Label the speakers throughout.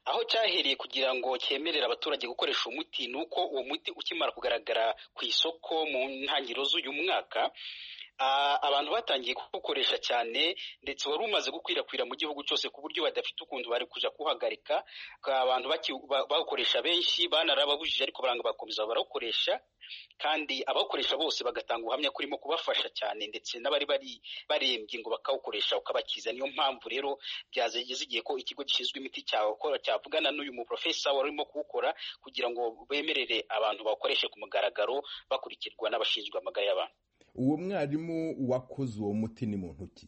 Speaker 1: aho cyahereye kugira ngo cyemerere abaturage gukoresha umuti nuko uwo muti ukimara kugaragara ku isoko mu ntangiriro z'uyu mwaka abantu batangiye kuwukoresha cyane ndetse wari umaze gukwirakwira mu gihugu cyose ku buryo badafite ukuntu bari kuja kuhagarika. Abantu bawukoresha benshi banarababujije ariko baranga bakomeza barawukoresha, kandi abakoresha bose bagatanga ubuhamya kurimo kubafasha cyane, ndetse n'abari barembye ngo bakawukoresha ukabakiza. Niyo mpamvu rero byazegeze igihe ko ikigo gishinzwe imiti cyavugana n'uyu muprofesa warimo kuwukora kugira ngo bemerere abantu bawukoreshe ku mugaragaro bakurikirwa n'abashinzwe amagara y'abantu.
Speaker 2: Uwo mwarimu wakoze uwo muti ni muntu ki?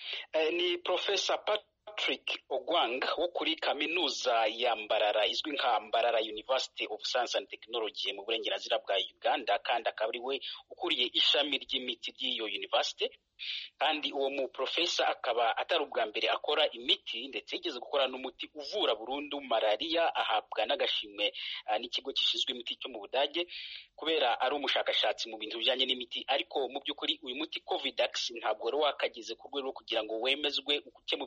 Speaker 1: Ni Professor Patrick Ogwang wo kuri kaminuza ya Mbarara izwi nka Mbarara University of Science and Technology mu burengerazuba bwa Uganda, kandi akaba ari we ukuriye ishami ry'imiti ry'iyo university. Kandi uwo mu professor akaba atari ubwa mbere akora imiti, ndetse yigeze gukora n'umuti uvura burundu malaria, ahabwa n'agashimwe n'ikigo gishinzwe imiti cyo mu Budage kubera ari umushakashatsi mu bintu bijyanye n'imiti. Ariko mu by'ukuri uyu muti Covidax ntabwo wari wakageze ku rwego kugira ngo wemezwe uke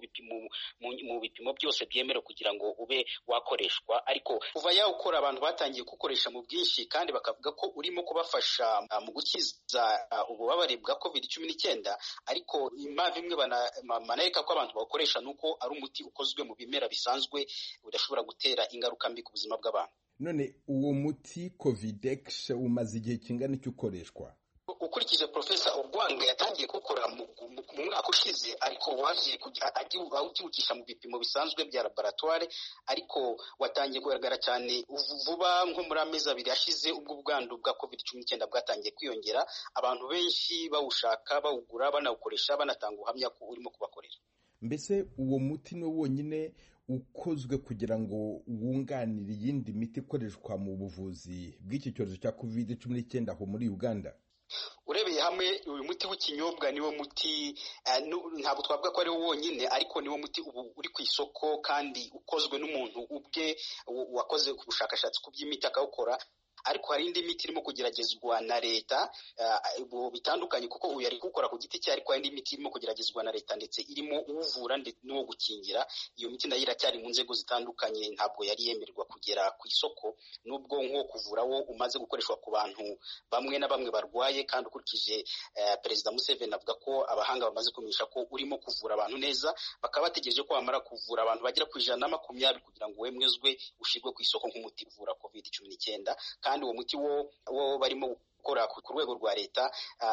Speaker 1: mu bipimo byose byemerewe kugira ngo ube wakoreshwa. Ariko kuva yawukora abantu batangiye gukoresha mu bwinshi, kandi bakavuga ko urimo kubafasha mu gukiza ububabare bwa COVID-19. Ariko impamvu imwe banareka ko abantu bawukoresha nuko ari umuti ukozwe mu bimera bisanzwe udashobora gutera ingaruka mbi ku buzima bw'abantu.
Speaker 2: None uwo muti Covidex umaze igihe kingana iki ukoreshwa?
Speaker 1: Ukurikije Professor Ogwang yatangiye gukora mu mwaka ushize, ariko waje awukiwukisha mu bipimo bisanzwe bya laboratoire, ariko watangiye kugaragara cyane vuba nko muri amezi 2 ashize, ubwo ubwandu bwa COVID-19 bwatangiye kwiyongera, abantu benshi bawushaka bawugura banawukoresha banatanga ubuhamya ko urimo kubakorera.
Speaker 2: Mbese uwo muti ni wonyine ukozwe kugira ngo wunganire iyindi miti ikoreshwa mu buvuzi bw'iki cyorezo cya COVID-19 aho muri Uganda?
Speaker 1: Urebeye hamwe uyu muti w'ikinyobwa niwo muti ntabwo twavuga ko ari wo wonyine, ariko niwo muti ubu uri ku isoko kandi ukozwe n'umuntu ubwe wakoze ku bushakashatsi ku by'imiti akawukora. Ariko hari indi miti irimo kugeragezwa na leta bitandukanye, kuko uyu ari gukora ku giti cye, ariko hari indi miti irimo kugeragezwa na leta ndetse irimo uvura n'uwo gukingira. Iyo miti nayo iracyari mu nzego zitandukanye, ntabwo yari yemererwa kugera ku isoko, nubwo nko kuvura wo umaze gukoreshwa ku bantu bamwe na bamwe barwaye. Kandi ukurikije Perezida Museveni avuga ko abahanga bamaze kumenyesha ko urimo kuvura abantu neza, bakaba bategereje ko bamara kuvura abantu bagera ku 120 kugira ngo wemezwe ushyirwe ku isoko nk'umuti uvura COVID-19. Kandi uwo muti wo barimo gukora ku rwego rwa leta,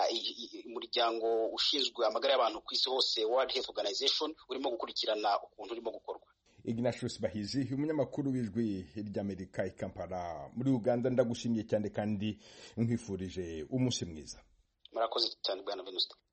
Speaker 1: umuryango ushinzwe amagara y'abantu ku isi hose World Health Organization urimo gukurikirana ukuntu urimo gukorwa.
Speaker 2: Ignatius Bahizi, umunyamakuru w'ijwi ry'Amerika i Kampala muri Uganda, ndagushimiye cyane kandi nkwifurije umunsi mwiza.
Speaker 1: Murakoze cyane Bwana Venuste.